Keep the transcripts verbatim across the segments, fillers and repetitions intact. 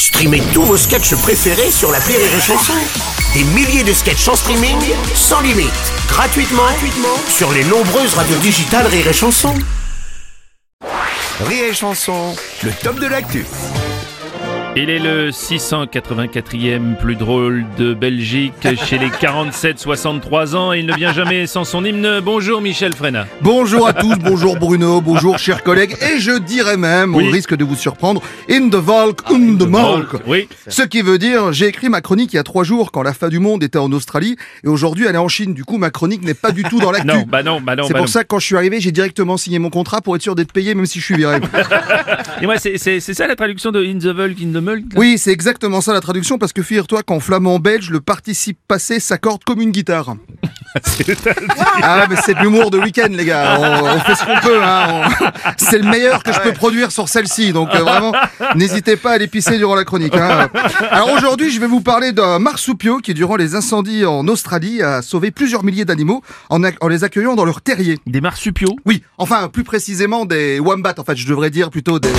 Streamez tous vos sketchs préférés sur l'appli Rire et Chanson. Des milliers de sketchs en streaming, sans limite, gratuitement, gratuitement sur les nombreuses radios digitales Rire et Chanson. Rire et Chanson, le top de l'actu. Il est le six cent quatre-vingt-quatrième plus drôle de Belgique chez les quarante-sept soixante-trois ans et il ne vient jamais sans son hymne. Bonjour Michel Frenat. Bonjour à tous, bonjour Bruno, bonjour chers collègues, et je dirais même, oui. au risque de vous surprendre, in the Volk, ah, in the Molk. Oui. Ce qui veut dire, j'ai écrit ma chronique il y a trois jours quand la fin du monde était en Australie, et aujourd'hui elle est en Chine. Du coup, ma chronique n'est pas du tout dans l'actu. Non, bah non, bah non. C'est bah pour non. ça que quand je suis arrivé, j'ai directement signé mon contrat pour être sûr d'être payé même si je suis viré. Et moi, c'est, c'est, c'est ça la traduction de in the Volk, in the Molk là. Oui, c'est exactement ça la traduction, parce que figure-toi qu'en flamand belge, le participe passé s'accorde comme une guitare. Ah, mais c'est de l'humour de week-end, les gars. On, on fait ce qu'on peut, hein. On... C'est le meilleur que je peux produire sur celle-ci. Donc, euh, vraiment, n'hésitez pas à l'épicer durant la chronique, hein. Alors, aujourd'hui, je vais vous parler d'un marsupio qui, durant les incendies en Australie, a sauvé plusieurs milliers d'animaux en, a... en les accueillant dans leur terrier. Des marsupiaux. Oui, enfin, plus précisément des wombats. En fait, je devrais dire plutôt des...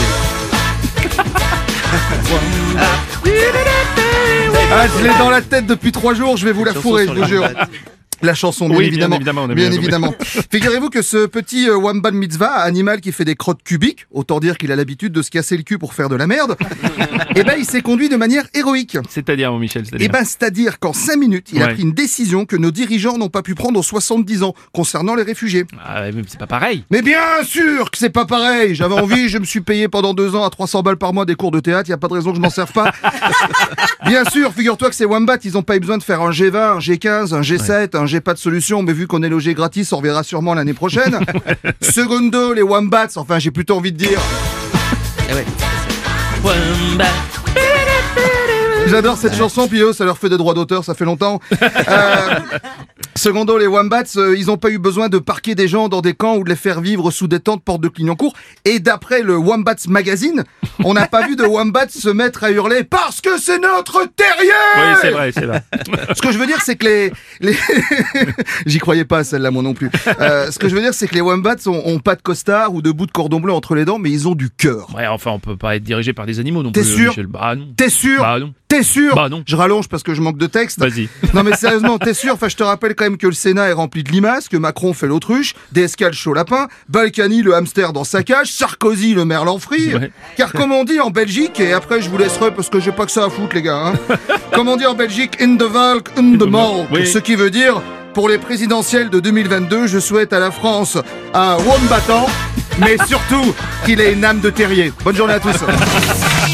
Ah, je l'ai dans la tête depuis trois jours, je vais vous la fourrer, je vous jure. La chanson, bien oui, évidemment. bien évidemment. Bien évidemment. Figurez-vous que ce petit euh, Wombat Mitzvah, animal qui fait des crottes cubiques, autant dire qu'il a l'habitude de se casser le cul pour faire de la merde, eh ben, il s'est conduit de manière héroïque. C'est-à-dire, mon Michel, c'est-à-dire. Eh ben, c'est-à-dire qu'en cinq minutes, il ouais. a pris une décision que nos dirigeants n'ont pas pu prendre aux soixante-dix ans, concernant les réfugiés. Ah, mais c'est pas pareil. Mais bien sûr que c'est pas pareil. J'avais envie, je me suis payé pendant deux ans à trois cents balles par mois des cours de théâtre, y a pas de raison que je m'en serve pas. Bien sûr, figure-toi que ces wombats, ils ont pas eu besoin de faire un G vingt, un G quinze, un G sept, ouais. un G pas de solution, mais vu qu'on est logé gratis, on reverra sûrement l'année prochaine. Secondo, les wombats, enfin j'ai plutôt envie de dire... Eh ouais. Wombat. J'adore cette ouais. chanson, puis eux, ça leur fait des droits d'auteur, ça fait longtemps. Euh, secondo, les wombats, euh, ils ont pas eu besoin de parquer des gens dans des camps ou de les faire vivre sous des tentes porte de Clignancourt. Et d'après le Wombats Magazine, on n'a pas vu de wombats se mettre à hurler « Parce que c'est notre terrier !» Oui, c'est vrai, c'est vrai. Ce que je veux dire, c'est que les... les... J'y croyais pas, celle-là, moi non plus. Euh, ce que je veux dire, c'est que les wombats ont, ont pas de costard ou de bout de cordon bleu entre les dents, mais ils ont du cœur. Ouais, enfin, on peut pas être dirigé par des animaux non T'es plus. sûr Michel. Bah non. T'es sûr Bah non. T'es sûr Bah non. Je rallonge parce que je manque de texte. Vas-y. Non mais sérieusement, t'es sûr? Enfin, je te rappelle quand même que le Sénat est rempli de limaces, que Macron fait l'autruche, D S K le chaud lapin, Balkany le hamster dans sa cage, Sarkozy le merlan frit. Ouais. Car comme on dit en Belgique, et après je vous laisserai parce que j'ai pas que ça à foutre les gars, hein. Comme on dit en Belgique, in the Volk, in the Molk. Oui. Ce qui veut dire, pour les présidentielles de deux mille vingt-deux, je souhaite à la France un wombattant, mais surtout qu'il ait une âme de terrier. Bonne journée à tous.